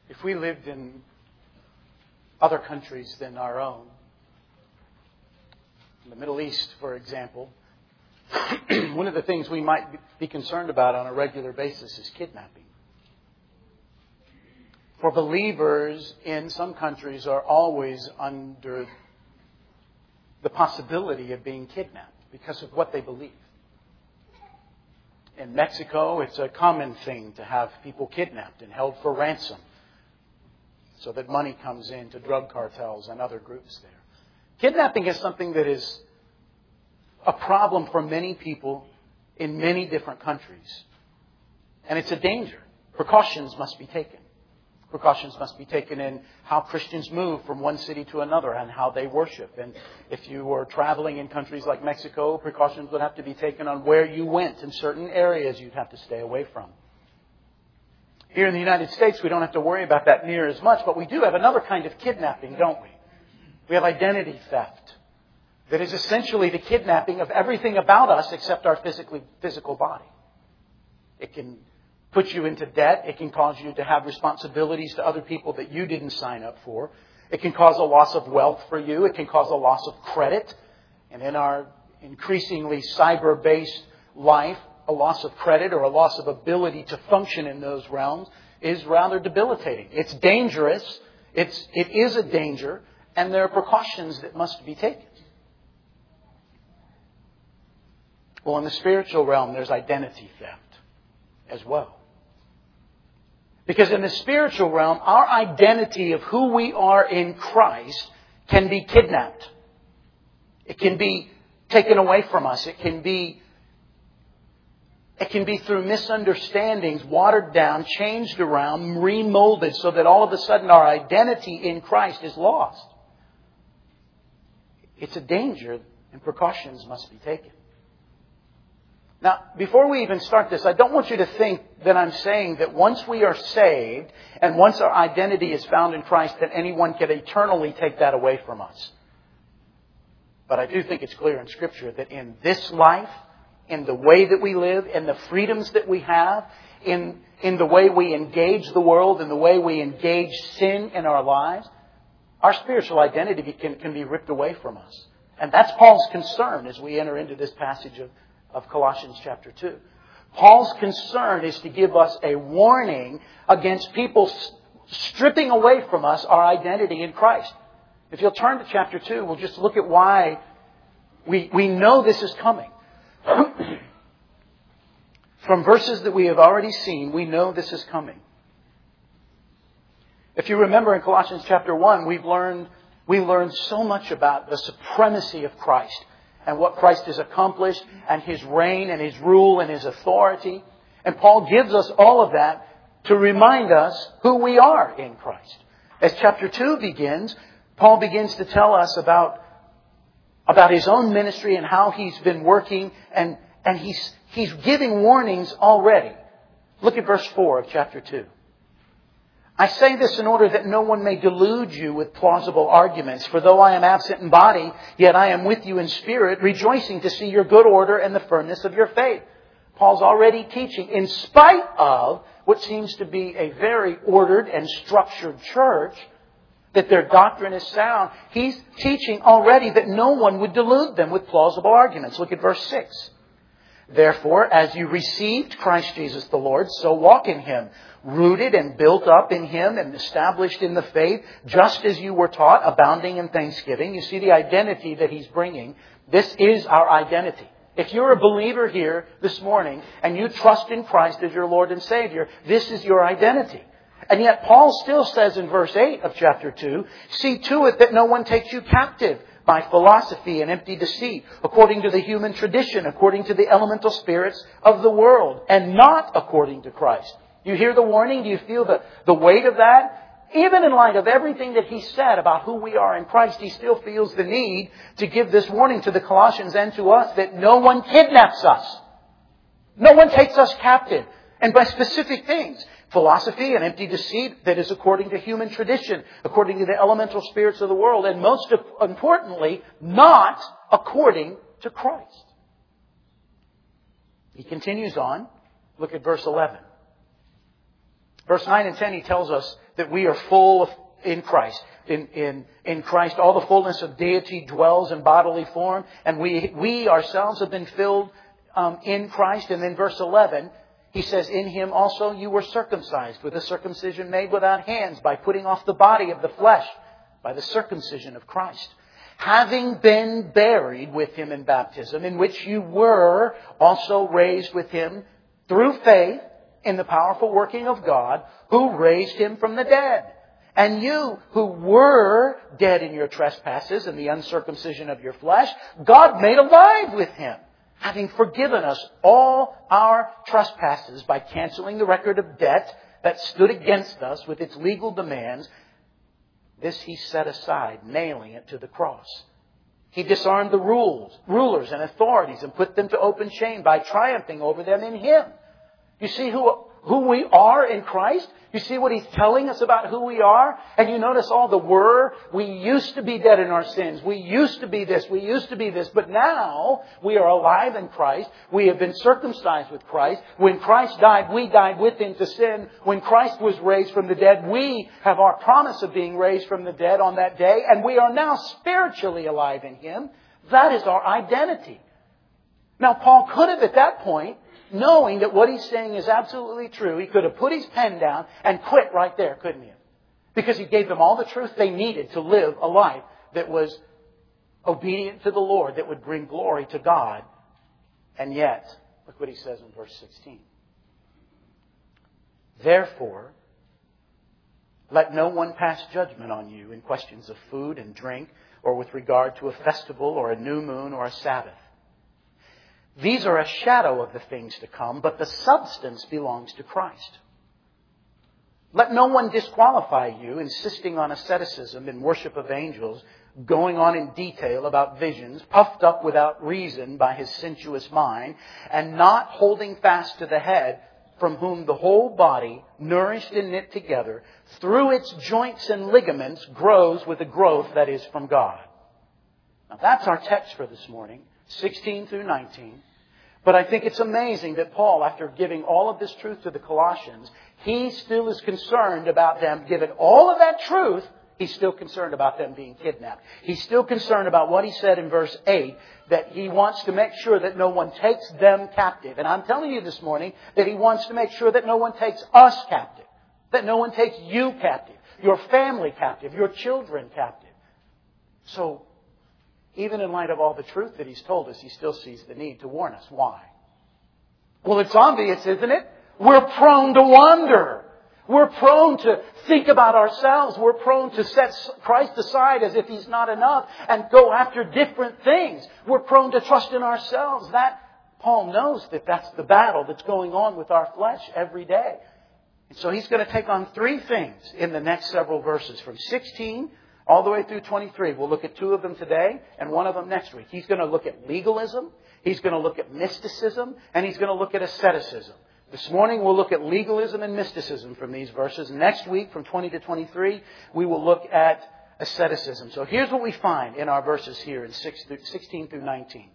If we lived in other countries than our own, in the Middle East, for example, one of the things we might be concerned about on a regular basis is kidnapping. For believers in some countries are always under the possibility of being kidnapped because of what they believe. In Mexico, it's a common thing to have people kidnapped and held for ransom so that money comes in to drug cartels and other groups there. Kidnapping is something that is a problem for many people in many different countries. And it's a danger. Precautions must be taken. Precautions must be taken in how Christians move from one city to another and how they worship. And if you were traveling in countries like Mexico, precautions would have to be taken on where you went and certain areas you'd have to stay away from. Here in the United States, we don't have to worry about that near as much, but we do have another kind of kidnapping, don't we? We have identity theft. That is essentially the kidnapping of everything about us except our physical body. It can put you into debt. It can cause you to have responsibilities to other people that you didn't sign up for. It can cause a loss of wealth for you. It can cause a loss of credit. And in our increasingly cyber-based life, a loss of credit or a loss of ability to function in those realms is rather debilitating. It's dangerous. It is a danger. And there are precautions that must be taken. Well, in the spiritual realm, there's identity theft as well. Because in the spiritual realm, our identity of who we are in Christ can be kidnapped. It can be taken away from us. It can be through misunderstandings, watered down, changed around, remolded so that all of a sudden our identity in Christ is lost. It's a danger and precautions must be taken. Now, before we even start this, I don't want you to think that I'm saying that once we are saved and once our identity is found in Christ, that anyone can eternally take that away from us. But I do think it's clear in Scripture that in this life, in the way that we live, in the freedoms that we have, in the way we engage the world, in the way we engage sin in our lives, our spiritual identity can be ripped away from us. And that's Paul's concern as we enter into this passage of Colossians chapter 2. Paul's concern is to give us a warning against people stripping away from us our identity in Christ. If you'll turn to chapter 2, we'll just look at why we know this is coming. From verses that we have already seen, we know this is coming. If you remember in Colossians chapter 1, we learned so much about the supremacy of Christ and what Christ has accomplished and His reign and His rule and His authority. And Paul gives us all of that to remind us who we are in Christ. As chapter 2 begins, Paul begins to tell us about his own ministry and how he's been working, and he's giving warnings already. Look at verse 4 of chapter 2. I say this in order that no one may delude you with plausible arguments. For though I am absent in body, yet I am with you in spirit, rejoicing to see your good order and the firmness of your faith. Paul's already teaching, in spite of what seems to be a very ordered and structured church, that their doctrine is sound. He's teaching already that no one would delude them with plausible arguments. Look at verse 6. Therefore, as you received Christ Jesus the Lord, so walk in Him, rooted and built up in Him and established in the faith, just as you were taught, abounding in thanksgiving. You see the identity that he's bringing. This is our identity. If you're a believer here this morning and you trust in Christ as your Lord and Savior, this is your identity. And yet Paul still says in verse 8 of chapter 2, see to it that no one takes you captive by philosophy and empty deceit, according to the human tradition, according to the elemental spirits of the world, and not according to Christ. You hear the warning? Do you feel the weight of that? Even in light of everything that he said about who we are in Christ, he still feels the need to give this warning to the Colossians and to us that no one kidnaps us. No one takes us captive. And by specific things. Philosophy and empty deceit that is according to human tradition, according to the elemental spirits of the world, and most importantly, not according to Christ. He continues on. Look at verse 11. Verse 9 and 10, he tells us that we are full in Christ. In Christ, all the fullness of deity dwells in bodily form. And we ourselves have been filled in Christ. And then verse 11, he says, in Him also you were circumcised with a circumcision made without hands, by putting off the body of the flesh by the circumcision of Christ, having been buried with Him in baptism, in which you were also raised with Him through faith in the powerful working of God, who raised Him from the dead. And you who were dead in your trespasses and the uncircumcision of your flesh, God made alive with Him, having forgiven us all our trespasses by canceling the record of debt that stood against us with its legal demands. This He set aside, nailing it to the cross. He disarmed the rulers and authorities, and put them to open shame by triumphing over them in Him. You see who we are in Christ? You see what He's telling us about who we are? And you notice all the were. We used to be dead in our sins. We used to be this. We used to be this. But now we are alive in Christ. We have been circumcised with Christ. When Christ died, we died with Him to sin. When Christ was raised from the dead, we have our promise of being raised from the dead on that day. And we are now spiritually alive in Him. That is our identity. Now, Paul could have at that point, knowing that what he's saying is absolutely true, he could have put his pen down and quit right there, couldn't he? Because he gave them all the truth they needed to live a life that was obedient to the Lord, that would bring glory to God. And yet, look what he says in verse 16. Therefore, let no one pass judgment on you in questions of food and drink, or with regard to a festival or a new moon or a Sabbath. These are a shadow of the things to come, but the substance belongs to Christ. Let no one disqualify you, insisting on asceticism and worship of angels, going on in detail about visions, puffed up without reason by his sensuous mind, and not holding fast to the head, from whom the whole body, nourished and knit together, through its joints and ligaments, grows with a growth that is from God. Now that's our text for this morning, 16 through 19. But I think it's amazing that Paul, after giving all of this truth to the Colossians, he still is concerned about them, given all of that truth, he's still concerned about them being kidnapped. He's still concerned about what he said in verse 8, that he wants to make sure that no one takes them captive. And I'm telling you this morning that he wants to make sure that no one takes us captive, that no one takes you captive, your family captive, your children captive. So, even in light of all the truth that he's told us, he still sees the need to warn us. Why? Well, it's obvious, isn't it? We're prone to wander. We're prone to think about ourselves. We're prone to set Christ aside as if He's not enough and go after different things. We're prone to trust in ourselves. That, Paul knows that that's the battle that's going on with our flesh every day. And so he's going to take on three things in the next several verses, from 16 all the way through 23. We'll look at two of them today and one of them next week. He's going to look at legalism. He's going to look at mysticism. And he's going to look at asceticism. This morning we'll look at legalism and mysticism from these verses. Next week, from 20 to 23, we will look at asceticism. So here's what we find in our verses here in 16 through 19.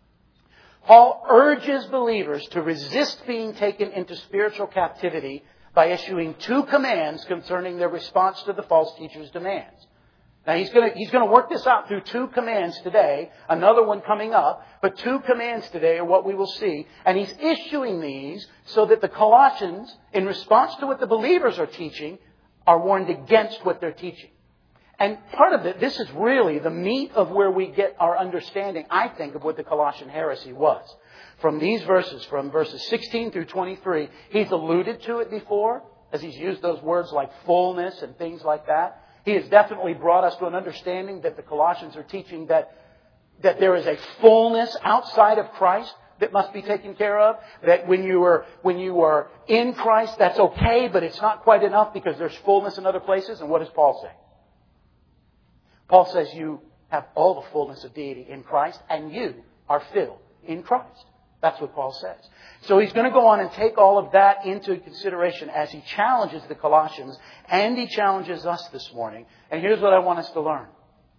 Paul urges believers to resist being taken into spiritual captivity by issuing two commands concerning their response to the false teacher's demands. Now, he's going to work this out through two commands today, another one coming up, but two commands today are what we will see. And he's issuing these so that the Colossians, in response to what the believers are teaching, are warned against what they're teaching. And part of it, this is really the meat of where we get our understanding, I think, of what the Colossian heresy was. From these verses, from verses 16 through 23, he's alluded to it before, as he's used those words like fullness and things like that. He has definitely brought us to an understanding that the Colossians are teaching that there is a fullness outside of Christ that must be taken care of. That when you are in Christ, that's okay, but it's not quite enough because there's fullness in other places. And what does Paul say? Paul says you have all the fullness of deity in Christ and you are filled in Christ. That's what Paul says. So he's going to go on and take all of that into consideration as he challenges the Colossians and he challenges us this morning. And here's what I want us to learn.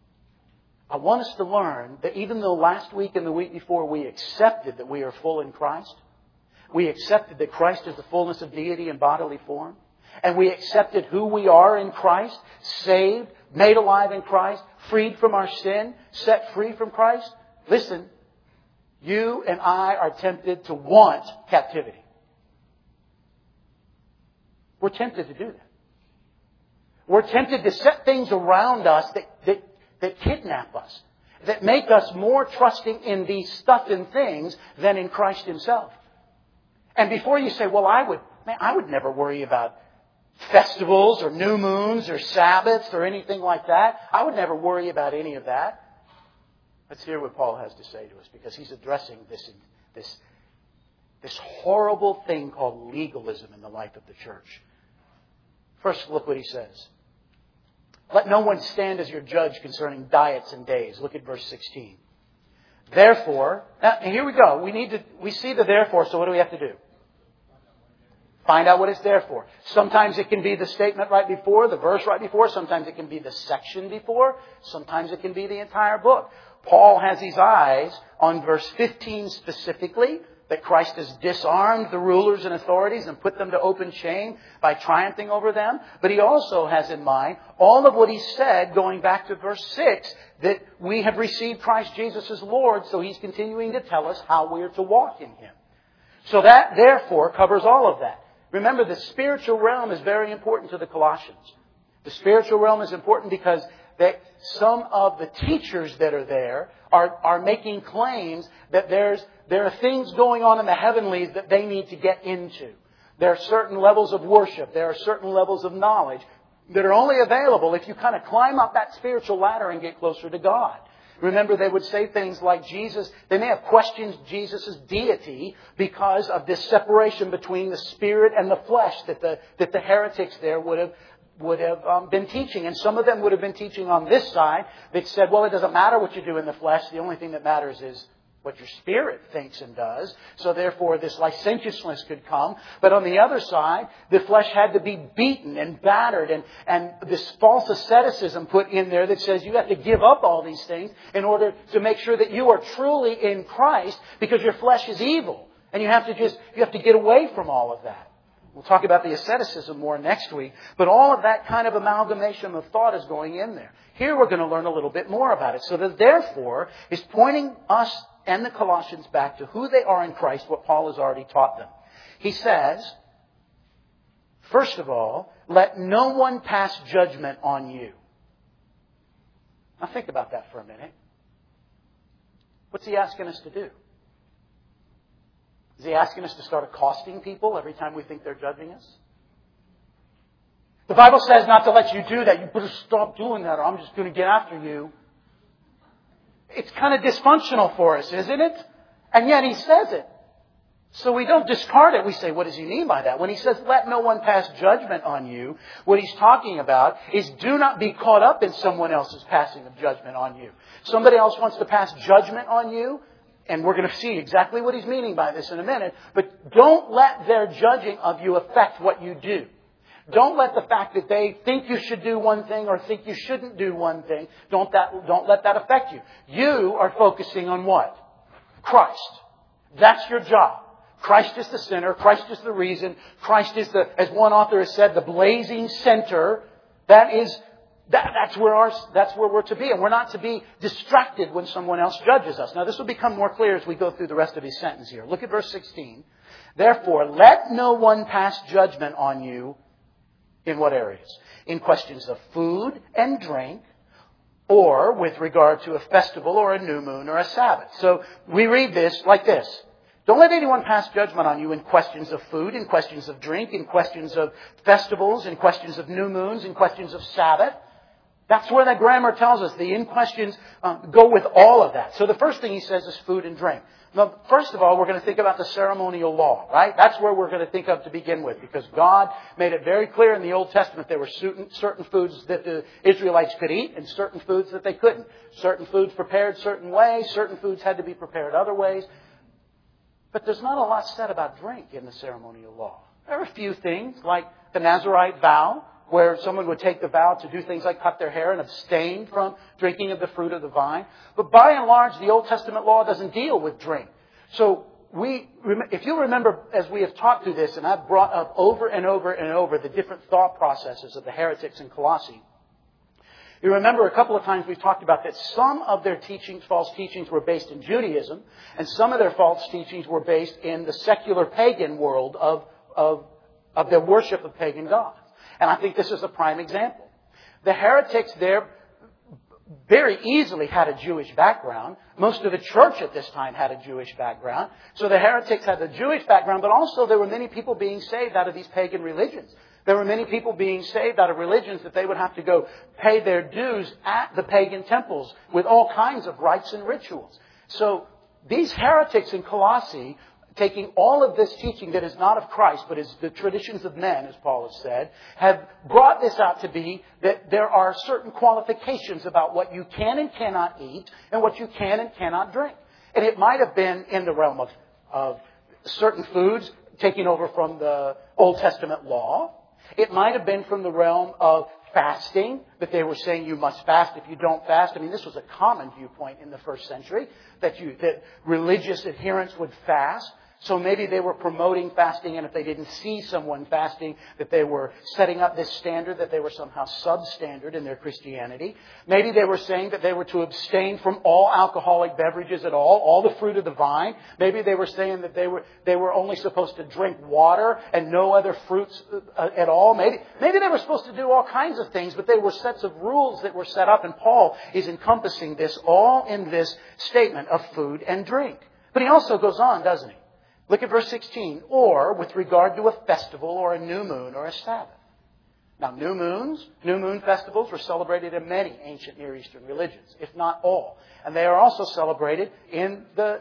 I want us to learn that even though last week and the week before we accepted that we are full in Christ, we accepted that Christ is the fullness of deity in bodily form, and we accepted who we are in Christ, saved, made alive in Christ, freed from our sin, set free from Christ, listen, you and I are tempted to want captivity. We're tempted to do that. We're tempted to set things around us that kidnap us, that make us more trusting in these stuff and things than in Christ Himself. And before you say, well, I would never worry about festivals or new moons or Sabbaths or anything like that. I would never worry about any of that. Let's hear what Paul has to say to us, because he's addressing this horrible thing called legalism in the life of the church. First, look what he says. Let no one stand as your judge concerning diets and days. Look at verse 16. Therefore, now here we go. We see the therefore, so what do we have to do? Find out what it's there for. Sometimes it can be the statement right before, the verse right before. Sometimes it can be the section before. Sometimes it can be the entire book. Paul has his eyes on verse 15 specifically, that Christ has disarmed the rulers and authorities and put them to open shame by triumphing over them. But he also has in mind all of what he said going back to verse 6, that we have received Christ Jesus as Lord, so he's continuing to tell us how we are to walk in Him. So that, therefore, covers all of that. Remember, the spiritual realm is very important to the Colossians. The spiritual realm is important because some of the teachers that are there are making claims that there are things going on in the heavenlies that they need to get into. There are certain levels of worship. There are certain levels of knowledge that are only available if you kind of climb up that spiritual ladder and get closer to God. Remember, they would say things like they may have questioned Jesus' deity because of this separation between the spirit and the flesh that the heretics there would have been teaching. And some of them would have been teaching on this side that said, well, it doesn't matter what you do in the flesh. The only thing that matters is what your spirit thinks and does. So therefore, this licentiousness could come. But on the other side, the flesh had to be beaten and battered. And this false asceticism put in there that says you have to give up all these things in order to make sure that you are truly in Christ, because your flesh is evil. And you have to get away from all of that. We'll talk about the asceticism more next week. But all of that kind of amalgamation of thought is going in there. Here we're going to learn a little bit more about it. So that therefore is pointing us and the Colossians back to who they are in Christ, what Paul has already taught them. He says, first of all, let no one pass judgment on you. Now think about that for a minute. What's he asking us to do? Is he asking us to start accosting people every time we think they're judging us? The Bible says not to let you do that. You better stop doing that or I'm just going to get after you. It's kind of dysfunctional for us, isn't it? And yet he says it. So we don't discard it. We say, what does he mean by that? When he says, let no one pass judgment on you, what he's talking about is do not be caught up in someone else's passing of judgment on you. Somebody else wants to pass judgment on you, and we're going to see exactly what he's meaning by this in a minute, but don't let their judging of you affect what you do. Don't let the fact that they think you should do one thing or think you shouldn't do one thing, don't let that affect you. You are focusing on what? Christ. That's your job. Christ is the center. Christ is the reason. Christ is as one author has said, the blazing center. That's where we're to be. And we're not to be distracted when someone else judges us. Now this will become more clear as we go through the rest of his sentence here. Look at verse 16. Therefore, let no one pass judgment on you. In what areas? In questions of food and drink, or with regard to a festival or a new moon or a Sabbath. So we read this like this. Don't let anyone pass judgment on you in questions of food, in questions of drink, in questions of festivals, in questions of new moons, in questions of Sabbath. That's where the grammar tells us the in questions go with all of that. So the first thing he says is food and drink. Now, first of all, we're going to think about the ceremonial law, right? That's where we're going to think of to begin with, because God made it very clear in the Old Testament there were certain foods that the Israelites could eat and certain foods that they couldn't. Certain foods prepared certain ways, certain foods had to be prepared other ways. But there's not a lot said about drink in the ceremonial law. There are a few things like the Nazirite vow, where someone would take the vow to do things like cut their hair and abstain from drinking of the fruit of the vine. But by and large, the Old Testament law doesn't deal with drink. So if you remember, as we have talked through this, and I've brought up over and over and over the different thought processes of the heretics in Colossae, you remember a couple of times we've talked about that some of their teachings, false teachings, were based in Judaism, and some of their false teachings were based in the secular pagan world of their worship of pagan gods. And I think this is a prime example. The heretics there very easily had a Jewish background. Most of the church at this time had a Jewish background. So the heretics had the Jewish background, but also there were many people being saved out of these pagan religions. There were many people being saved out of religions that they would have to go pay their dues at the pagan temples with all kinds of rites and rituals. So these heretics in Colossae, taking all of this teaching that is not of Christ, but is the traditions of men, as Paul has said, have brought this out to be that there are certain qualifications about what you can and cannot eat and what you can and cannot drink. And it might have been in the realm of certain foods taking over from the Old Testament law. It might have been from the realm of fasting, that they were saying you must fast if you don't fast. I mean, this was a common viewpoint in the first century, that religious adherents would fast. So maybe they were promoting fasting, and if they didn't see someone fasting, that they were setting up this standard, that they were somehow substandard in their Christianity. Maybe they were saying that they were to abstain from all alcoholic beverages at all the fruit of the vine. Maybe they were saying that they were only supposed to drink water and no other fruits at all. Maybe they were supposed to do all kinds of things, but they were sets of rules that were set up, and Paul is encompassing this all in this statement of food and drink. But he also goes on, doesn't he? Look at verse 16. Or with regard to a festival or a new moon or a Sabbath. Now, new moon festivals were celebrated in many ancient Near Eastern religions, if not all. And they are also celebrated in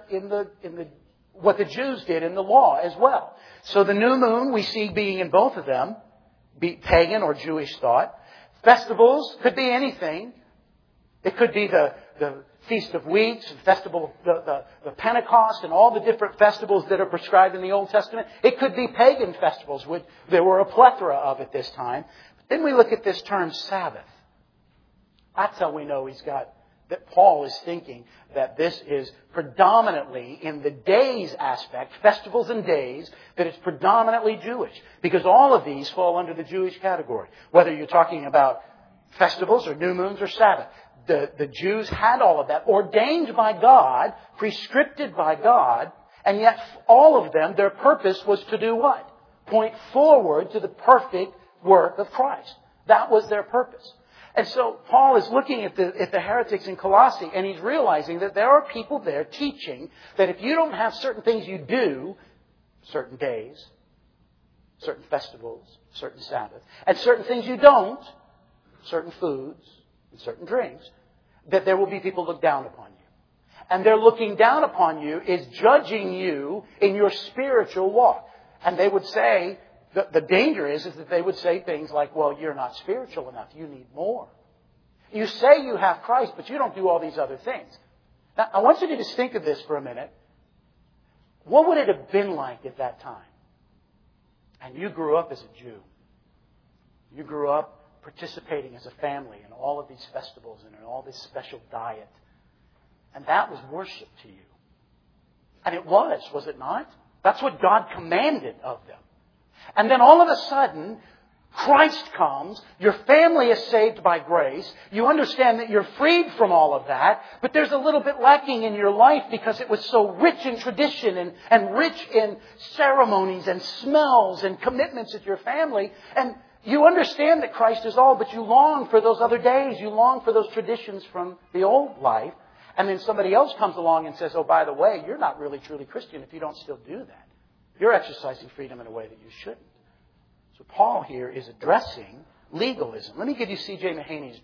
what the Jews did in the law as well. So the new moon we see being in both of them, be pagan or Jewish thought. Festivals could be anything. It could be the Feast of Weeks, festival, the Pentecost, and all the different festivals that are prescribed in the Old Testament. It could be pagan festivals, which there were a plethora of at this time. But then we look at this term Sabbath. That's how we know that Paul is thinking that this is predominantly in the days aspect, festivals and days, that it's predominantly Jewish. Because all of these fall under the Jewish category. Whether you're talking about festivals or new moons or Sabbath. The Jews had all of that ordained by God, prescripted by God, and yet all of them, their purpose was to do what? Point forward to the perfect work of Christ. That was their purpose. And so Paul is looking at the heretics in Colossae, and he's realizing that there are people there teaching that if you don't have certain things you do, certain days, certain festivals, certain Sabbaths, and certain things you don't, certain foods, certain drinks, that there will be people look down upon you. And their looking down upon you is judging you in your spiritual walk. And they would say, the danger is that they would say things like, well, you're not spiritual enough. You need more. You say you have Christ, but you don't do all these other things. Now, I want you to just think of this for a minute. What would it have been like at that time? And you grew up as a Jew. You grew up participating as a family in all of these festivals and in all this special diet. And that was worship to you. And it was it not? That's what God commanded of them. And then all of a sudden, Christ comes, your family is saved by grace, you understand that you're freed from all of that, but there's a little bit lacking in your life because it was so rich in tradition and rich in ceremonies and smells and commitments at your family. And you understand that Christ is all, but you long for those other days. You long for those traditions from the old life. And then somebody else comes along and says, oh, by the way, you're not really truly Christian if you don't still do that. You're exercising freedom in a way that you shouldn't. So Paul here is addressing legalism. Let me give you C.J. Mahaney's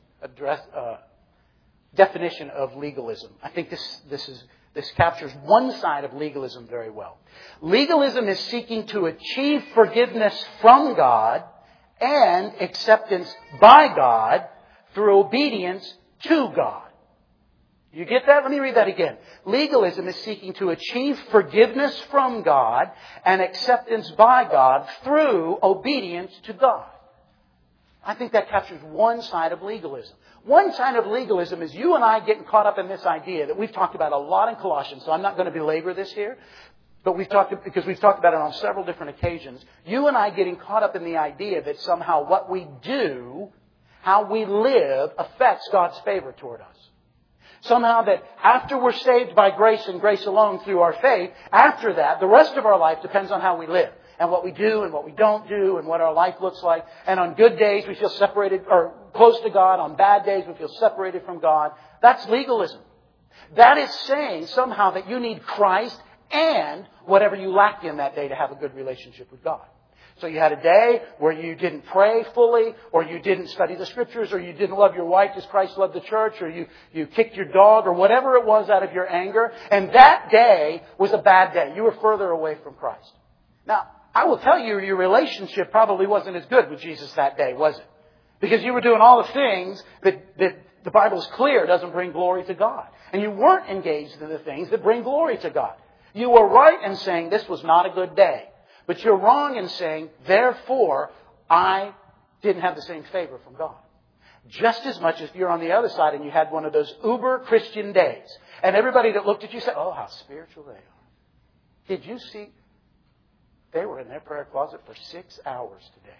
definition of legalism. I think this captures one side of legalism very well. Legalism is seeking to achieve forgiveness from God and acceptance by God through obedience to God. You get that? Let me read that again. Legalism is seeking to achieve forgiveness from God and acceptance by God through obedience to God. I think that captures one side of legalism. One side of legalism is you and I getting caught up in this idea that we've talked about a lot in Colossians, so I'm not going to belabor this here. But we've talked about it on several different occasions. You and I getting caught up in the idea that somehow what we do, how we live, affects God's favor toward us. Somehow that after we're saved by grace and grace alone through our faith, after that, the rest of our life depends on how we live. And what we do and what we don't do and what our life looks like. And on good days we feel separated or close to God. On bad days we feel separated from God. That's legalism. That is saying somehow that you need Christ and whatever you lack in that day to have a good relationship with God. So you had a day where you didn't pray fully, or you didn't study the Scriptures, or you didn't love your wife as Christ loved the church, or you kicked your dog, or whatever it was out of your anger. And that day was a bad day. You were further away from Christ. Now, I will tell you, your relationship probably wasn't as good with Jesus that day, was it? Because you were doing all the things that the Bible is clear doesn't bring glory to God. And you weren't engaged in the things that bring glory to God. You were right in saying this was not a good day. But you're wrong in saying, therefore, I didn't have the same favor from God. Just as much as if you're on the other side and you had one of those uber Christian days. And everybody that looked at you said, oh, how spiritual they are. Did you see? They were in their prayer closet for 6 hours today.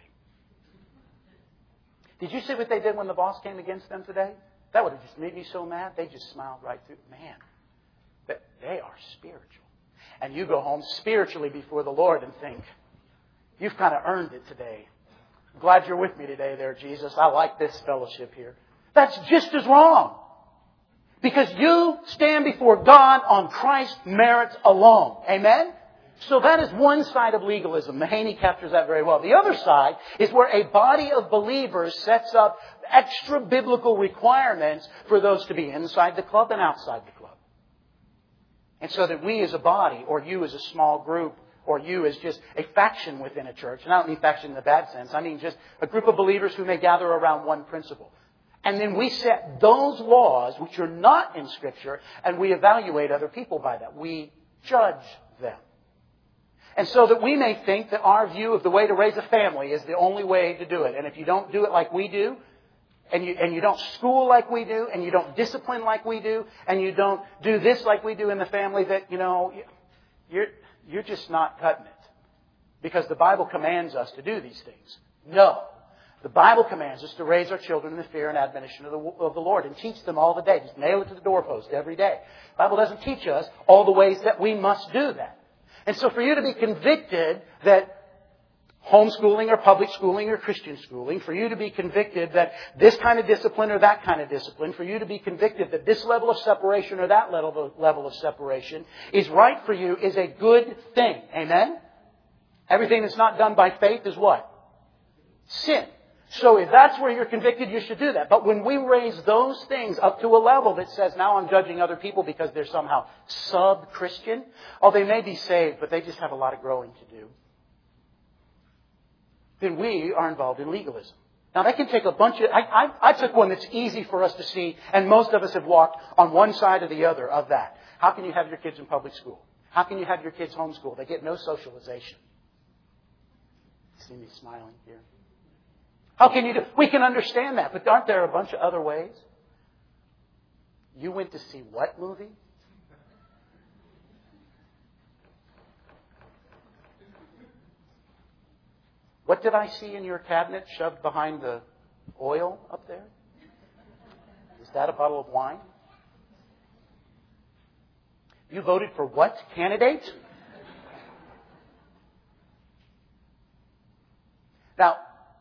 Did you see what they did when the boss came against them today? That would have just made me so mad. They just smiled right through. Man, they are spiritual. And you go home spiritually before the Lord and think, you've kind of earned it today. I'm glad you're with me today there, Jesus. I like this fellowship here. That's just as wrong. Because you stand before God on Christ's merits alone. Amen? So that is one side of legalism. Mahaney captures that very well. The other side is where a body of believers sets up extra biblical requirements for those to be inside the club and outside the club. And so that we as a body, or you as a small group, or you as just a faction within a church, and I don't mean faction in the bad sense, I mean just a group of believers who may gather around one principle. And then we set those laws, which are not in Scripture, and we evaluate other people by that. We judge them. And so that we may think that our view of the way to raise a family is the only way to do it. And if you don't do it like we do, and you don't school like we do, and you don't discipline like we do, and you don't do this like we do in the family, that, you're just not cutting it. Because the Bible commands us to do these things. No. The Bible commands us to raise our children in the fear and admonition of the Lord and teach them all the day. Just nail it to the doorpost every day. The Bible doesn't teach us all the ways that we must do that. And so for you to be convicted that homeschooling or public schooling or Christian schooling, for you to be convicted that this kind of discipline or that kind of discipline, for you to be convicted that this level of separation or that level of separation is right for you is a good thing. Amen? Everything that's not done by faith is what? Sin. So if that's where you're convicted, you should do that. But when we raise those things up to a level that says, now I'm judging other people because they're somehow sub-Christian, they may be saved, but they just have a lot of growing to do, then we are involved in legalism. Now that can take a bunch of... I took one that's easy for us to see, and most of us have walked on one side or the other of that. How can you have your kids in public school? How can you have your kids homeschooled? They get no socialization. See me smiling here? How can you do... We can understand that, but aren't there a bunch of other ways? You went to see what movie? What did I see in your cabinet shoved behind the oil up there? Is that a bottle of wine? You voted for what candidate? Now,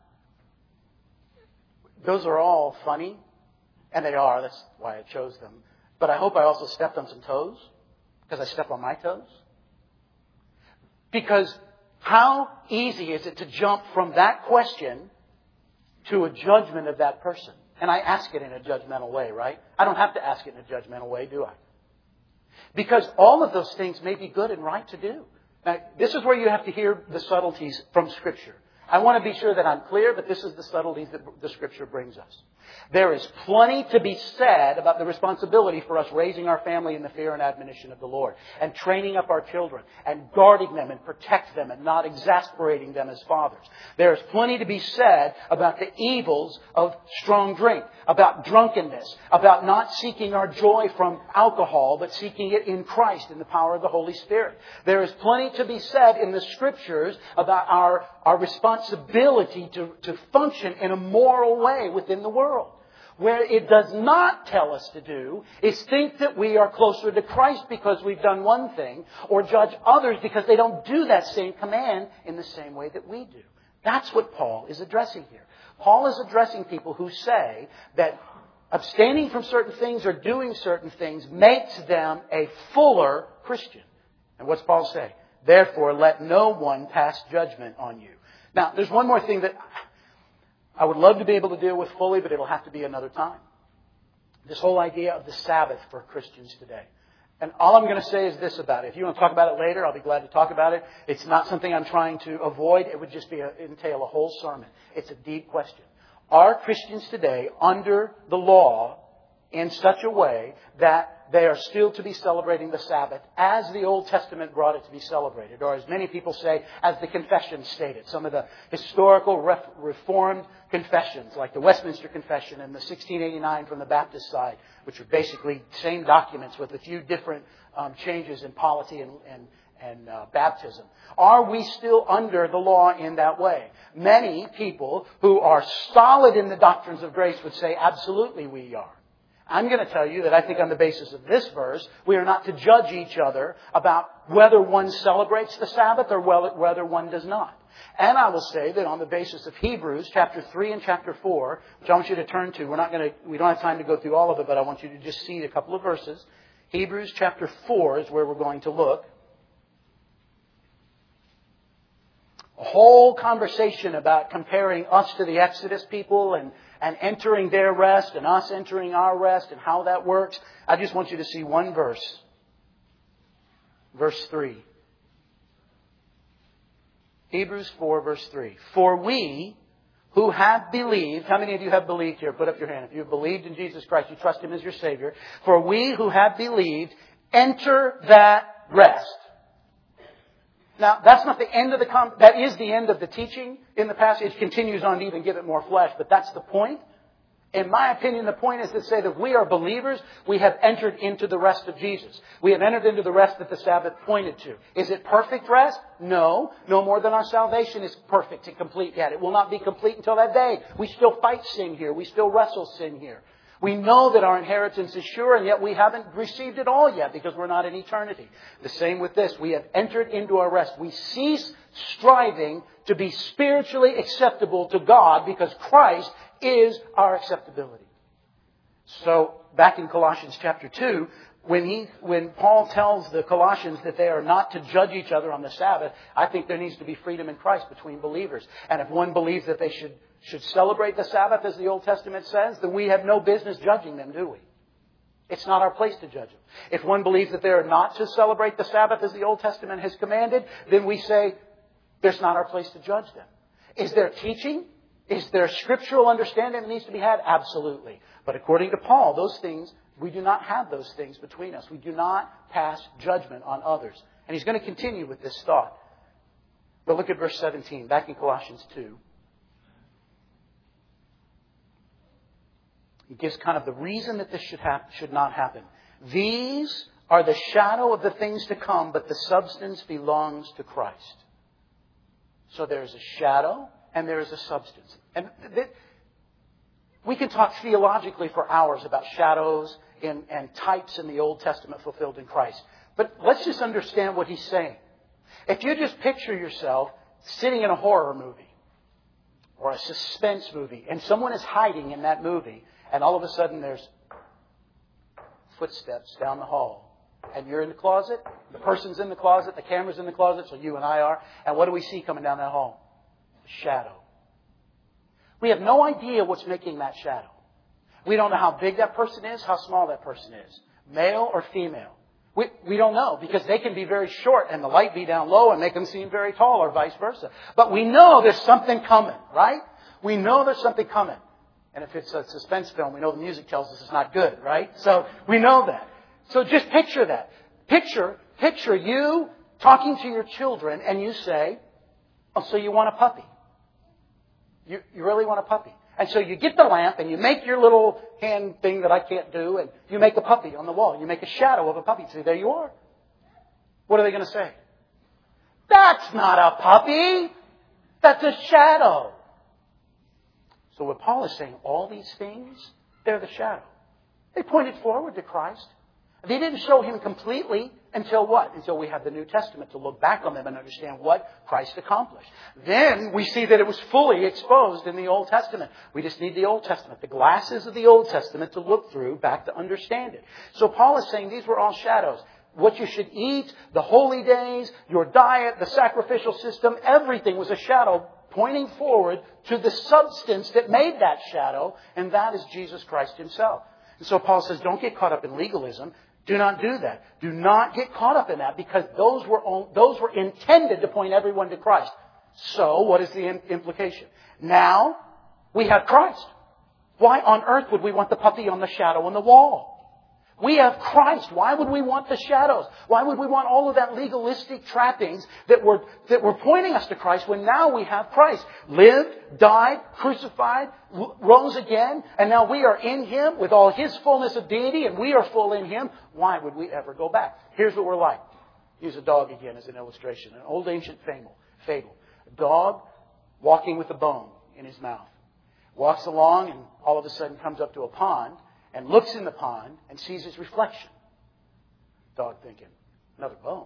those are all funny, and they are. That's why I chose them. But I hope I also stepped on some toes, because I step on my toes. Because how easy is it to jump from that question to a judgment of that person? And I ask it in a judgmental way, right? I don't have to ask it in a judgmental way, do I? Because all of those things may be good and right to do. Now, this is where you have to hear the subtleties from Scripture. I want to be sure that I'm clear, but this is the subtleties that the Scripture brings us. There is plenty to be said about the responsibility for us raising our family in the fear and admonition of the Lord, and training up our children, and guarding them and protect them, and not exasperating them as fathers. There is plenty to be said about the evils of strong drink, about drunkenness, about not seeking our joy from alcohol, but seeking it in Christ in the power of the Holy Spirit. There is plenty to be said in the Scriptures about our responsibility to function in a moral way within the world. Where it does not tell us to do is think that we are closer to Christ because we've done one thing, or judge others because they don't do that same command in the same way that we do. That's what Paul is addressing here. Paul is addressing people who say that abstaining from certain things or doing certain things makes them a fuller Christian. And what's Paul say? Therefore, let no one pass judgment on you. Now, there's one more thing that I would love to be able to deal with fully, but it'll have to be another time. This whole idea of the Sabbath for Christians today. And all I'm going to say is this about it. If you want to talk about it later, I'll be glad to talk about it. It's not something I'm trying to avoid. It would just entail a whole sermon. It's a deep question. Are Christians today under the law in such a way that they are still to be celebrating the Sabbath as the Old Testament brought it to be celebrated? Or as many people say, as the Confession stated. Some of the historical Reformed confessions, like the Westminster Confession and the 1689 from the Baptist side, which are basically same documents with a few different changes in polity and baptism. Are we still under the law in that way? Many people who are solid in the doctrines of grace would say, absolutely we are. I'm going to tell you that I think on the basis of this verse, we are not to judge each other about whether one celebrates the Sabbath or whether one does not. And I will say that on the basis of Hebrews chapter 3 and chapter 4, which I want you to turn to, we don't have time to go through all of it, but I want you to just see a couple of verses. Hebrews chapter 4 is where we're going to look. A whole conversation about comparing us to the Exodus people and entering their rest and us entering our rest and how that works. I just want you to see one verse. Verse 3. Hebrews 4 verse 3. For we who have believed, how many of you have believed here? Put up your hand. If you have believed in Jesus Christ, you trust Him as your Savior. For we who have believed enter that rest. Now, that's not the end of that is the end of the teaching in the passage. It continues on to even give it more flesh, but that's the point. In my opinion, the point is to say that we are believers. We have entered into the rest of Jesus. We have entered into the rest that the Sabbath pointed to. Is it perfect rest? No. No more than our salvation is perfect and complete yet. It will not be complete until that day. We still fight sin here. We still wrestle sin here. We know that our inheritance is sure, and yet we haven't received it all yet because we're not in eternity. The same with this. We have entered into our rest. We cease striving to be spiritually acceptable to God because Christ is our acceptability. So, back in Colossians chapter 2, when Paul tells the Colossians that they are not to judge each other on the Sabbath, I think there needs to be freedom in Christ between believers. And if one believes that they should celebrate the Sabbath, as the Old Testament says, then we have no business judging them, do we? It's not our place to judge them. If one believes that they are not to celebrate the Sabbath as the Old Testament has commanded, then we say, it's not our place to judge them. Is there teaching? Is there scriptural understanding that needs to be had? Absolutely. But according to Paul, those things, we do not have those things between us. We do not pass judgment on others. And he's going to continue with this thought. But look at verse 17, back in Colossians 2. He gives kind of the reason that this should not happen. These are the shadow of the things to come, but the substance belongs to Christ. So there's a shadow and there is a substance. And we can talk theologically for hours about shadows and types in the Old Testament fulfilled in Christ. But let's just understand what he's saying. If you just picture yourself sitting in a horror movie or a suspense movie and someone is hiding in that movie, and all of a sudden there's footsteps down the hall. And you're in the closet. The person's in the closet. The camera's in the closet. So you and I are. And what do we see coming down that hall? A shadow. We have no idea what's making that shadow. We don't know how big that person is, how small that person is. Male or female. We don't know, because they can be very short and the light be down low and make them seem very tall, or vice versa. But we know there's something coming, right? We know there's something coming. And if it's a suspense film, we know the music tells us it's not good, right? So we know that. So just picture that. Picture you talking to your children and you say, oh, so you want a puppy? You really want a puppy? And so you get the lamp and you make your little hand thing that I can't do, and you make a puppy on the wall. You make a shadow of a puppy. See, there you are. What are they going to say? That's not a puppy. That's a shadow. So what Paul is saying, all these things, they're the shadow. They pointed forward to Christ. They didn't show Him completely until what? Until we have the New Testament to look back on them and understand what Christ accomplished. Then we see that it was fully exposed in the Old Testament. We just need the Old Testament, the glasses of the Old Testament to look through back to understand it. So Paul is saying these were all shadows. What you should eat, the holy days, your diet, the sacrificial system, everything was a shadow pointing forward to the substance that made that shadow, and that is Jesus Christ Himself. And so Paul says, don't get caught up in legalism. Do not do that. Do not get caught up in that, because those were intended to point everyone to Christ. So, what is the implication? Now, we have Christ. Why on earth would we want the puppy on the shadow on the wall? We have Christ. Why would we want the shadows? Why would we want all of that legalistic trappings that were pointing us to Christ when now we have Christ? Lived, died, crucified, rose again, and now we are in Him with all His fullness of deity, and we are full in Him. Why would we ever go back? Here's what we're like. Use a dog again as an illustration. An old ancient fable. A dog walking with a bone in his mouth. Walks along and all of a sudden comes up to a pond and looks in the pond and sees his reflection. Dog thinking, another bone.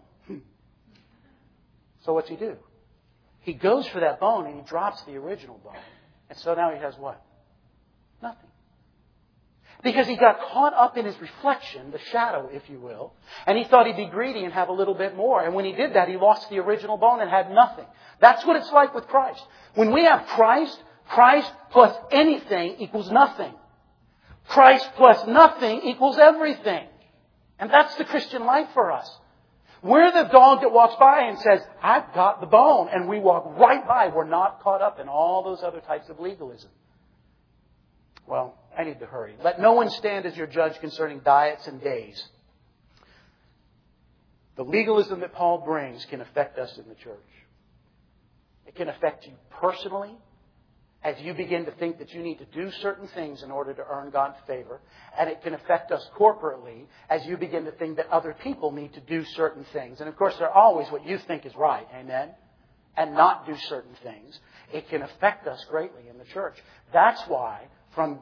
So what's he do? He goes for that bone and he drops the original bone. And so now he has what? Nothing. Because he got caught up in his reflection, the shadow, if you will, and he thought he'd be greedy and have a little bit more. And when he did that, he lost the original bone and had nothing. That's what it's like with Christ. When we have Christ, Christ plus anything equals nothing. Christ plus nothing equals everything. And that's the Christian life for us. We're the dog that walks by and says, I've got the bone. And we walk right by. We're not caught up in all those other types of legalism. Well, I need to hurry. Let no one stand as your judge concerning diets and days. The legalism that Paul brings can affect us in the church. It can affect you personally, as you begin to think that you need to do certain things in order to earn God's favor. And it can affect us corporately as you begin to think that other people need to do certain things. And of course, they're always what you think is right. Amen? And not do certain things. It can affect us greatly in the church. That's why from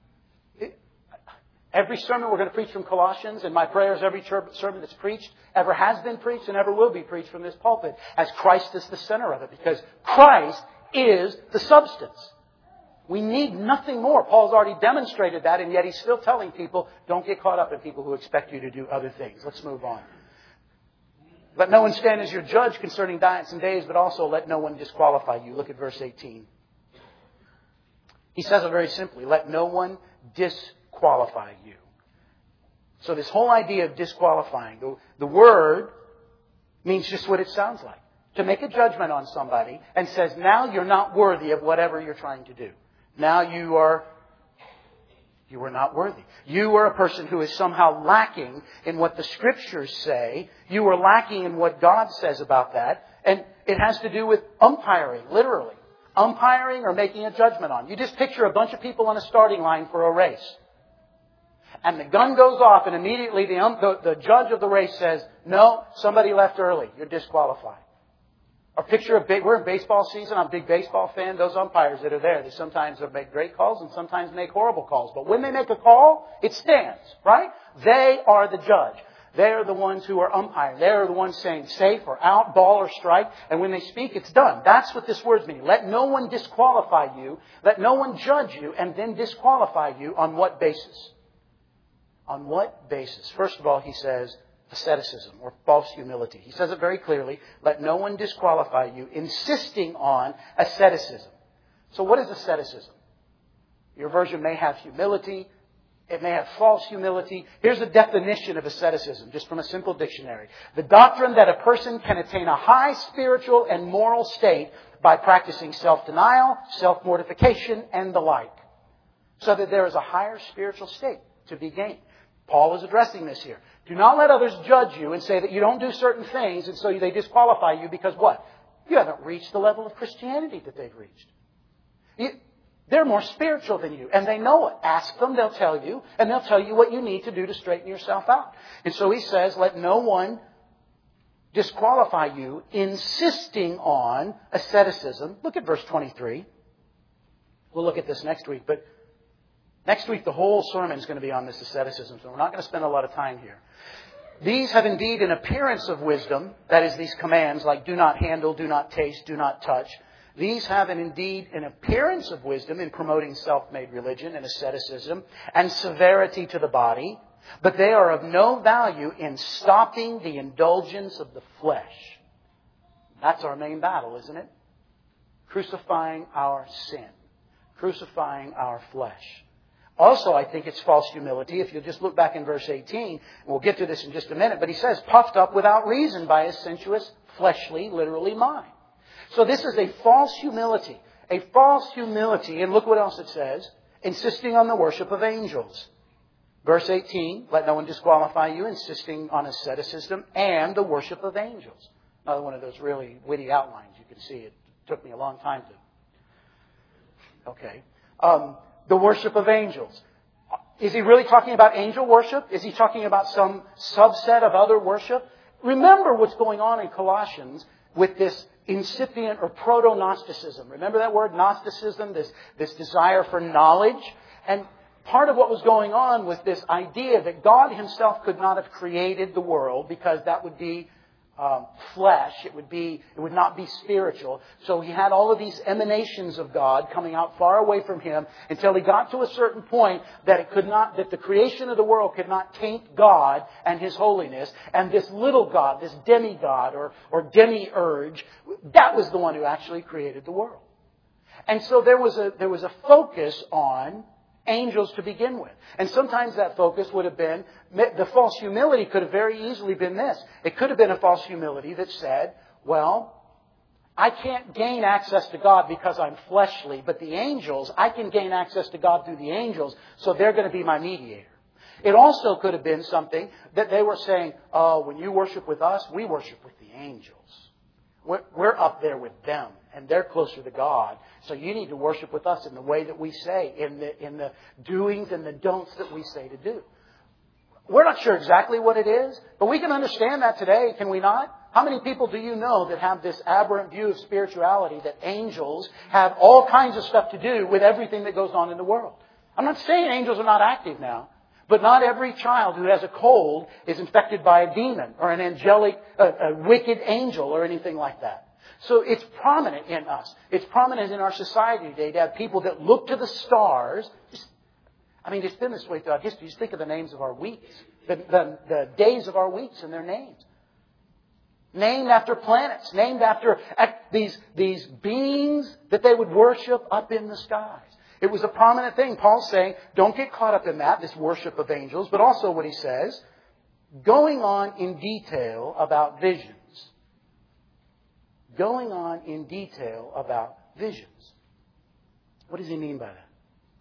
every sermon we're going to preach from Colossians, and my prayer is every sermon that's preached ever has been preached and ever will be preached from this pulpit, as Christ is the center of it. Because Christ is the substance. We need nothing more. Paul's already demonstrated that, and yet he's still telling people, don't get caught up in people who expect you to do other things. Let's move on. Let no one stand as your judge concerning diets and days, but also let no one disqualify you. Look at verse 18. He says it very simply. Let no one disqualify you. So this whole idea of disqualifying, the word means just what it sounds like. To make a judgment on somebody and says, now you're not worthy of whatever you're trying to do. Now you are not worthy. You are a person who is somehow lacking in what the Scriptures say. You are lacking in what God says about that. And it has to do with umpiring, literally. Umpiring or making a judgment on. You just picture a bunch of people on a starting line for a race. And the gun goes off and immediately the judge of the race says, no, somebody left early. You're disqualified. Or picture we're in baseball season. I'm a big baseball fan. Those umpires that are there, they sometimes make great calls and sometimes make horrible calls. But when they make a call, it stands, right? They are the judge. They are the ones who are umpiring. They are the ones saying safe or out, ball or strike. And when they speak, it's done. That's what this word means. Let no one disqualify you. Let no one judge you and then disqualify you. On what basis? On what basis? First of all, he says, asceticism or false humility. He says it very clearly. Let no one disqualify you, insisting on asceticism. So what is asceticism? Your version may have humility. It may have false humility. Here's a definition of asceticism, just from a simple dictionary. The doctrine that a person can attain a high spiritual and moral state by practicing self-denial, self-mortification, and the like. So that there is a higher spiritual state to be gained. Paul is addressing this here. Do not let others judge you and say that you don't do certain things, and so they disqualify you because what? You haven't reached the level of Christianity that they've reached. They're more spiritual than you, and they know it. Ask them, they'll tell you, and they'll tell you what you need to do to straighten yourself out. And so he says, let no one disqualify you, insisting on asceticism. Look at verse 23. We'll look at this next week, but next week the whole sermon is going to be on this asceticism, so we're not going to spend a lot of time here. These have indeed an appearance of wisdom, that is, these commands like do not handle, do not taste, do not touch. These have indeed an appearance of wisdom in promoting self-made religion and asceticism and severity to the body, but they are of no value in stopping the indulgence of the flesh. That's our main battle, isn't it? Crucifying our sin. Crucifying our flesh. Also, I think it's false humility. If you'll just look back in verse 18, we'll get to this in just a minute, but he says, puffed up without reason by his sensuous, fleshly, literally mind. So this is a false humility. A false humility. And look what else it says. Insisting on the worship of angels. Verse 18, let no one disqualify you, insisting on asceticism and the worship of angels. Another one of those really witty outlines. You can see it took me a long time to. Okay. The worship of angels. Is he really talking about angel worship? Is he talking about some subset of other worship? Remember what's going on in Colossians with this incipient or proto-Gnosticism. Remember that word, Gnosticism? This desire for knowledge. And part of what was going on was this idea that God himself could not have created the world because that would be flesh. It would not be spiritual. So he had all of these emanations of God coming out far away from him until he got to a certain point that that the creation of the world could not taint God and his holiness. And this little God, this demigod or demiurge, that was the one who actually created the world. And so there was a focus on angels to begin with. And sometimes that focus would have been, the false humility could have very easily been this. It could have been a false humility that said, well, I can't gain access to God because I'm fleshly, but the angels, I can gain access to God through the angels, so they're going to be my mediator. It also could have been something that they were saying, oh, when you worship with us, we worship with the angels. We're up there with them, and they're closer to God. So you need to worship with us in the way that we say, in the doings and the don'ts that we say to do. We're not sure exactly what it is, but we can understand that today, can we not? How many people do you know that have this aberrant view of spirituality, that angels have all kinds of stuff to do with everything that goes on in the world? I'm not saying angels are not active now, but not every child who has a cold is infected by a demon or an angelic, a wicked angel or anything like that. So it's prominent in us. It's prominent in our society today to have people that look to the stars. It's been this way throughout history. Just think of the names of our weeks, the days of our weeks and their names. Named after planets, named after these beings that they would worship up in the skies. It was a prominent thing. Paul's saying, don't get caught up in that, this worship of angels, but also what he says, going on in detail about visions. Going on in detail about visions. What does he mean by that?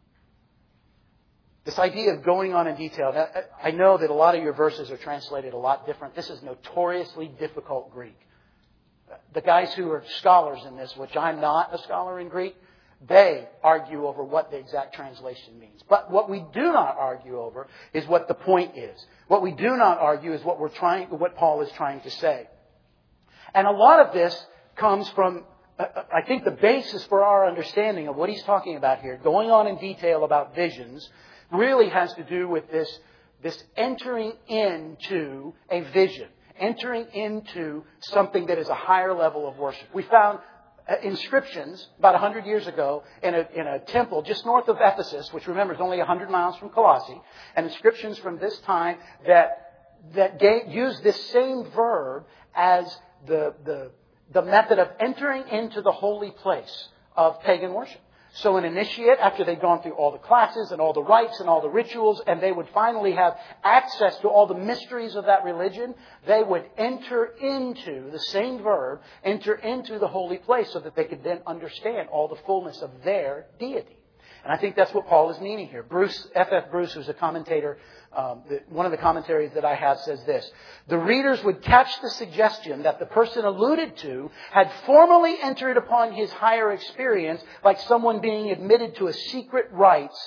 This idea of going on in detail. Now, I know that a lot of your verses are translated a lot different. This is notoriously difficult Greek. The guys who are scholars in this, which I'm not a scholar in Greek, they argue over what the exact translation means. But what we do not argue over is what the point is. What we do not argue is what Paul is trying to say. And a lot of this comes from, I think the basis for our understanding of what he's talking about here, going on in detail about visions, really has to do with this entering into a vision, entering into something that is a higher level of worship. We found inscriptions about 100 years ago in a temple just north of Ephesus, which remember is only 100 miles from Colossae, and inscriptions from this time that use this same verb as the method of entering into the holy place of pagan worship. So an initiate, after they'd gone through all the classes and all the rites and all the rituals, and they would finally have access to all the mysteries of that religion, they would enter into, the same verb, enter into the holy place so that they could then understand all the fullness of their deity. And I think that's what Paul is meaning here. F.F. Bruce, who's a commentator, one of the commentaries that I have says this: the readers would catch the suggestion that the person alluded to had formally entered upon his higher experience like someone being admitted to secret rites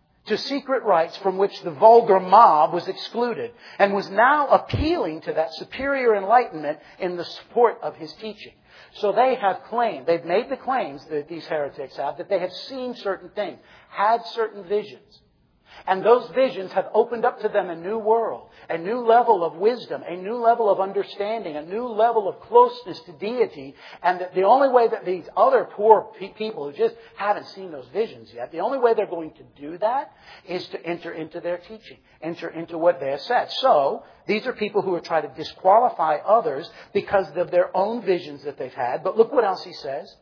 from which the vulgar mob was excluded, and was now appealing to that superior enlightenment in the support of his teaching. So they have claimed, they've made the claims that these heretics have, that they have seen certain things, had certain visions. And those visions have opened up to them a new world, a new level of wisdom, a new level of understanding, a new level of closeness to deity. And that the only way that these other poor people who just haven't seen those visions yet, the only way they're going to do that is to enter into their teaching, enter into what they have said. So, these are people who are trying to disqualify others because of their own visions that they've had. But look what else he says.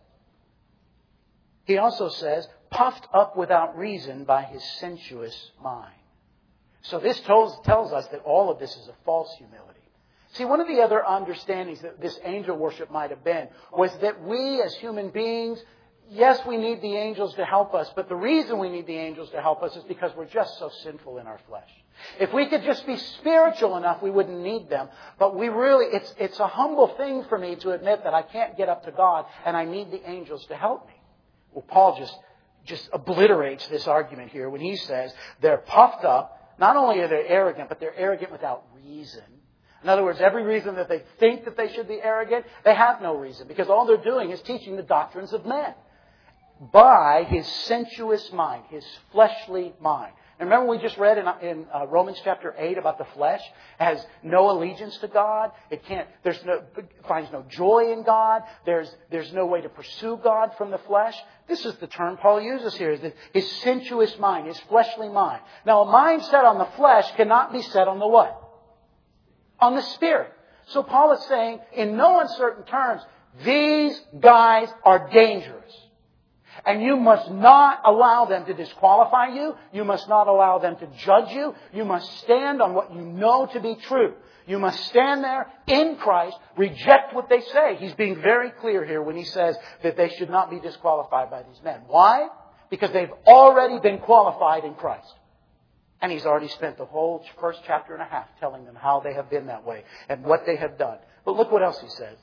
He also says, puffed up without reason by his sensuous mind. So this tells us that all of this is a false humility. See, one of the other understandings that this angel worship might have been was that we as human beings, yes, we need the angels to help us, but the reason we need the angels to help us is because we're just so sinful in our flesh. If we could just be spiritual enough, we wouldn't need them. But it's a humble thing for me to admit that I can't get up to God and I need the angels to help me. Well, Paul just obliterates this argument here when he says they're puffed up. Not only are they arrogant, but they're arrogant without reason. In other words, every reason that they think that they should be arrogant, they have no reason, because all they're doing is teaching the doctrines of men by his sensuous mind, his fleshly mind. And remember we just read in Romans chapter 8 about the flesh has no allegiance to God. It finds no joy in God. There's no way to pursue God from the flesh. This is the term Paul uses here, is his sensuous mind, his fleshly mind. Now, a mind set on the flesh cannot be set on the what? On the Spirit. So Paul is saying, in no uncertain terms, these guys are dangerous. And you must not allow them to disqualify you. You must not allow them to judge you. You must stand on what you know to be true. You must stand there in Christ, reject what they say. He's being very clear here when he says that they should not be disqualified by these men. Why? Because they've already been qualified in Christ. And he's already spent the whole first chapter and a half telling them how they have been that way and what they have done. But look what else he says.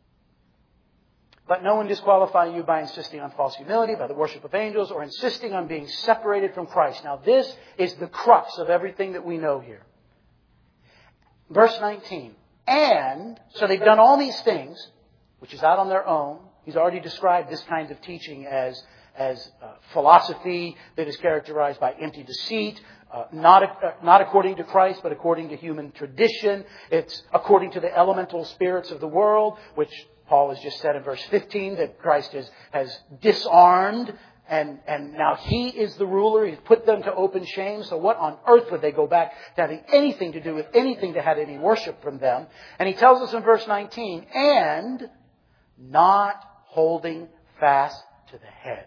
Let no one disqualify you by insisting on false humility, by the worship of angels, or insisting on being separated from Christ. Now this is the crux of everything that we know here. Verse 19. And, so they've done all these things, which is out on their own. He's already described this kind of teaching as philosophy that is characterized by empty deceit, not according to Christ, but according to human tradition. It's according to the elemental spirits of the world, which Paul has just said in verse 15 that Christ has disarmed, and now He is the ruler. He's put them to open shame. So what on earth would they go back to having anything to do with anything that had any worship from them? And he tells us in verse 19, and not holding fast to the head.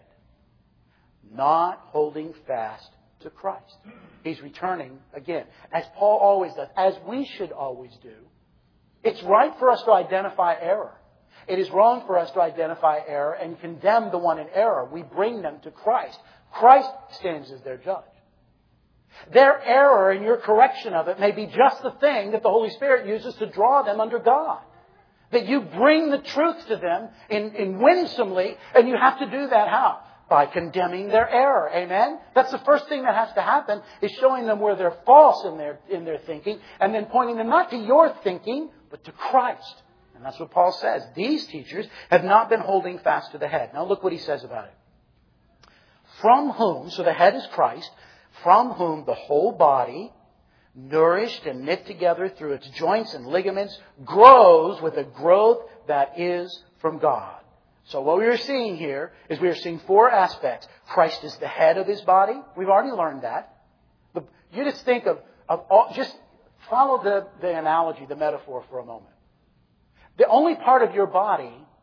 Not holding fast to Christ. He's returning again, as Paul always does, as we should always do. It's right for us to identify error. It is wrong for us to identify error and condemn the one in error. We bring them to Christ. Christ stands as their judge. Their error and your correction of it may be just the thing that the Holy Spirit uses to draw them under God. That you bring the truth to them in winsomely, and you have to do that how? By condemning their error. Amen? That's the first thing that has to happen, is showing them where they're false in their thinking, and then pointing them not to your thinking, but to Christ. And that's what Paul says. These teachers have not been holding fast to the head. Now look what he says about it. From whom, so the head is Christ, from whom the whole body, nourished and knit together through its joints and ligaments, grows with a growth that is from God. So what we are seeing here is we are seeing four aspects. Christ is the head of His body. We've already learned that. But you just think of all, just follow the analogy, the metaphor for a moment. The only part of your body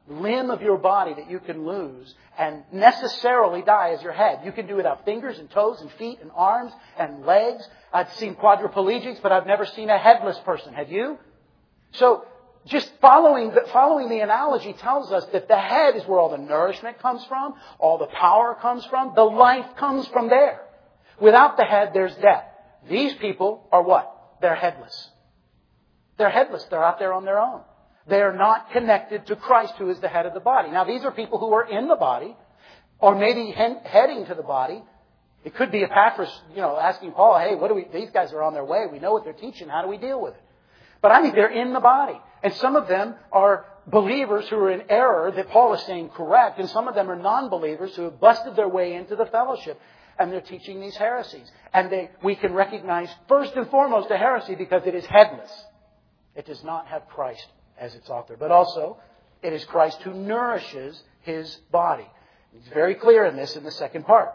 limb of your body that you can lose and necessarily die as your head. You can do without fingers and toes and feet and arms and legs. I've seen quadriplegics, but I've never seen a headless person. Have you? So just following the analogy tells us that the head is where all the nourishment comes from, all the power comes from, the life comes from there. Without the head, there's death. These people are what? They're headless. They're headless. They're out there on their own. They are not connected to Christ, who is the head of the body. Now, these are people who are in the body, or maybe heading to the body. It could be Epaphras, asking Paul, hey, these guys are on their way. We know what they're teaching. How do we deal with it? But I think they're in the body. And some of them are believers who are in error that Paul is saying correct. And some of them are non-believers who have busted their way into the fellowship. And they're teaching these heresies. And we can recognize first and foremost a heresy because it is headless. It does not have Christ as its author. But also, it is Christ who nourishes His body. It's very clear in this in the second part.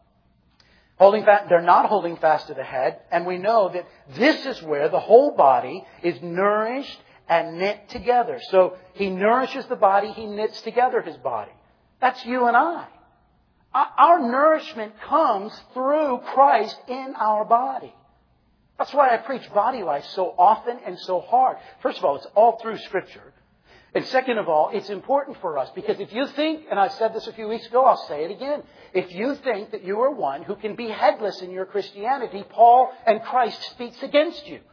They're not holding fast to the head. And we know that this is where the whole body is nourished and knit together. So He nourishes the body. He knits together His body. That's you and I. Our nourishment comes through Christ in our body. That's why I preach body life so often and so hard. First of all, it's all through Scripture. And second of all, it's important for us because if you think, and I said this a few weeks ago, I'll say it again. If you think that you are one who can be headless in your Christianity, Paul and Christ speaks against you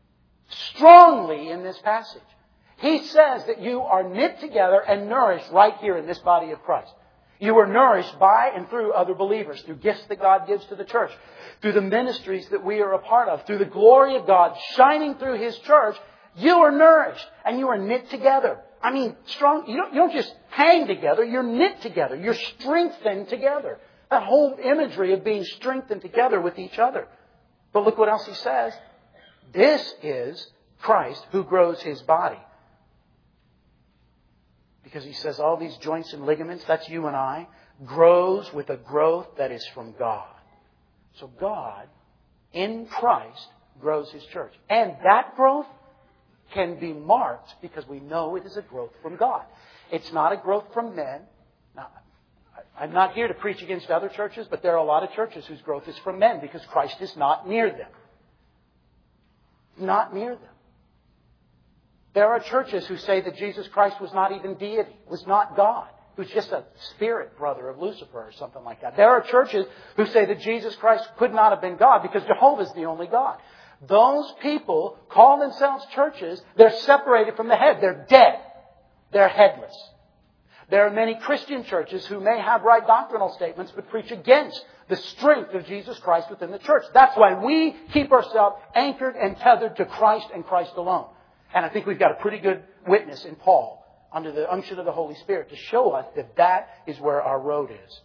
strongly in this passage. He says that you are knit together and nourished right here in this body of Christ. You are nourished by and through other believers, through gifts that God gives to the church, through the ministries that we are a part of, through the glory of God shining through His church. You are nourished and you are knit together. I mean, strong. You don't just hang together. You're knit together. You're strengthened together. That whole imagery of being strengthened together with each other. But look what else he says. This is Christ who grows His body. Because he says all these joints and ligaments, that's you and I, grows with a growth that is from God. So God, in Christ, grows His church. And that growth can be marked because we know it is a growth from God. It's not a growth from men. Now, I'm not here to preach against other churches, but there are a lot of churches whose growth is from men because Christ is not near them. Not near them. There are churches who say that Jesus Christ was not even deity, was not God, who's just a spirit brother of Lucifer or something like that. There are churches who say that Jesus Christ could not have been God because Jehovah is the only God. Those people call themselves churches. They're separated from the head. They're dead. They're headless. There are many Christian churches who may have right doctrinal statements but preach against the strength of Jesus Christ within the church. That's why we keep ourselves anchored and tethered to Christ and Christ alone. And I think we've got a pretty good witness in Paul under the unction of the Holy Spirit to show us that that is where our road is.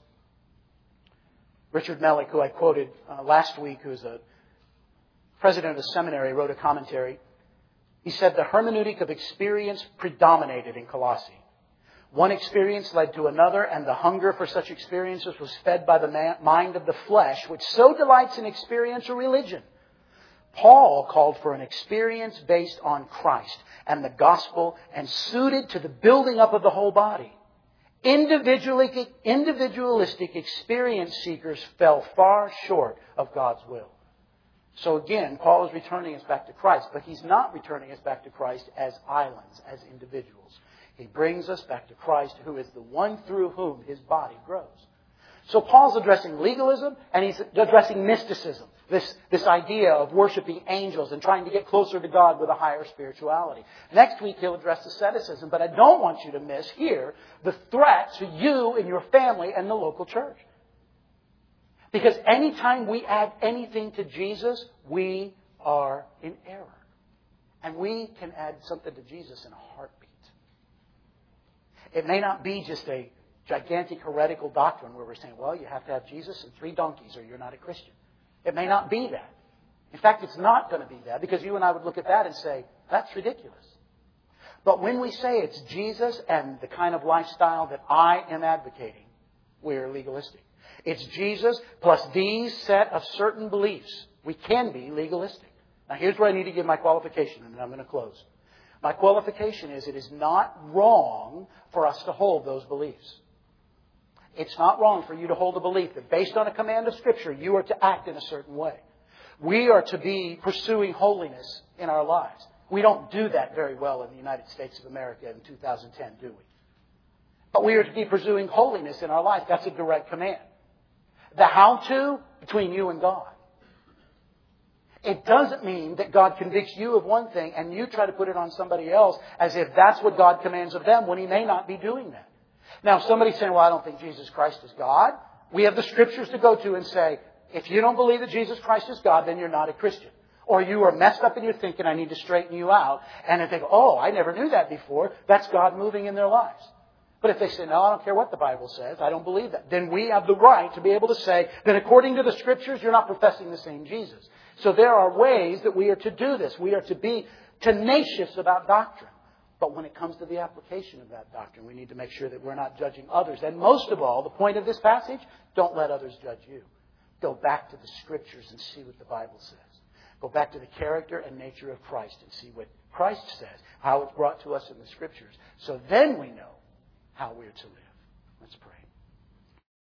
Richard Mellick, who I quoted last week, who's a president of the seminary, wrote a commentary. He said the hermeneutic of experience predominated in Colossae. One experience led to another, and the hunger for such experiences was fed by the mind of the flesh, which so delights in experiential religion. Paul called for an experience based on Christ and the gospel and suited to the building up of the whole body. Individualistic experience seekers fell far short of God's will. So again, Paul is returning us back to Christ, but he's not returning us back to Christ as islands, as individuals. He brings us back to Christ, who is the one through whom His body grows. So Paul's addressing legalism and he's addressing mysticism. This idea of worshiping angels and trying to get closer to God with a higher spirituality. Next week he'll address asceticism, but I don't want you to miss here the threat to you and your family and the local church. Because anytime we add anything to Jesus, we are in error. And we can add something to Jesus in a heartbeat. It may not be just a gigantic heretical doctrine where we're saying, well, you have to have Jesus and 3 donkeys or you're not a Christian. It may not be that. In fact, it's not going to be that because you and I would look at that and say, that's ridiculous. But when we say it's Jesus and the kind of lifestyle that I am advocating, we're legalistic. It's Jesus plus these set of certain beliefs. We can be legalistic. Now here's where I need to give my qualification and then I'm going to close. My qualification is it is not wrong for us to hold those beliefs. It's not wrong for you to hold a belief that based on a command of Scripture, you are to act in a certain way. We are to be pursuing holiness in our lives. We don't do that very well in the United States of America in 2010, do we? But we are to be pursuing holiness in our life. That's a direct command. The how-to, between you and God. It doesn't mean that God convicts you of one thing and you try to put it on somebody else as if that's what God commands of them when He may not be doing that. Now, somebody's saying, well, I don't think Jesus Christ is God. We have the Scriptures to go to and say, if you don't believe that Jesus Christ is God, then you're not a Christian. Or you are messed up in your thinking, I need to straighten you out. And if they go, oh, I never knew that before, that's God moving in their lives. But if they say, no, I don't care what the Bible says, I don't believe that, then we have the right to be able to say that according to the Scriptures, you're not professing the same Jesus. So there are ways that we are to do this. We are to be tenacious about doctrine. But when it comes to the application of that doctrine, we need to make sure that we're not judging others. And most of all, the point of this passage, don't let others judge you. Go back to the Scriptures and see what the Bible says. Go back to the character and nature of Christ and see what Christ says, how it's brought to us in the Scriptures. So then we know how we're to live. Let's pray.